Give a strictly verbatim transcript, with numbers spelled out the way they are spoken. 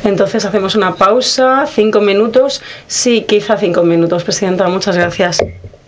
Entonces hacemos una pausa, cinco minutos. Sí, quizá cinco minutos, presidenta. Muchas gracias.